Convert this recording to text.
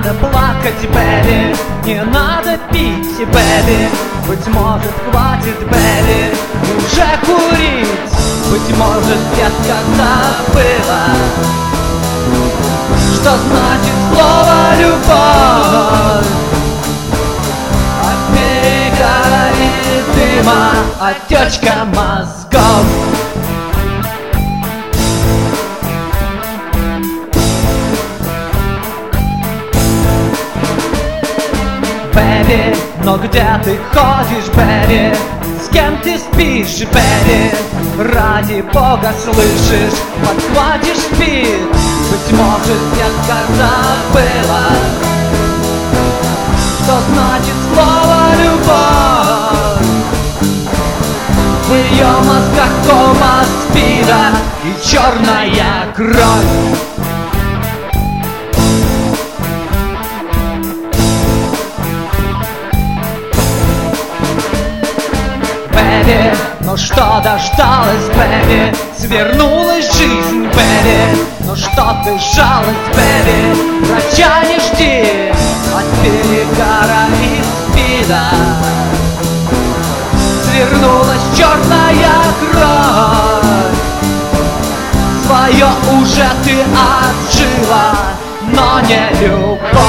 надо плакать, Бэби, не надо пить, Бэби. Быть может, хватит, Бэби, уже курить. Быть может, детка, забыла, что значит слово «любовь». От перегорит дыма, отечка мозгов. Бэби, но где ты ходишь, Бэби? С кем ты спишь, Бэби? Ради Бога, слышишь, подхватишь спид. Быть может, детка, забыла, что значит слово «любовь». В ее мозгах кома спида и черная кровь. Бэби, ну что дождалась, Бэби? Свернулась жизнь, Бэби. Ну что ты жалость, Бэби? Врача не жди от перегара и спида. Свернулась черная кровь. Свое уже ты отжила, но не любовь.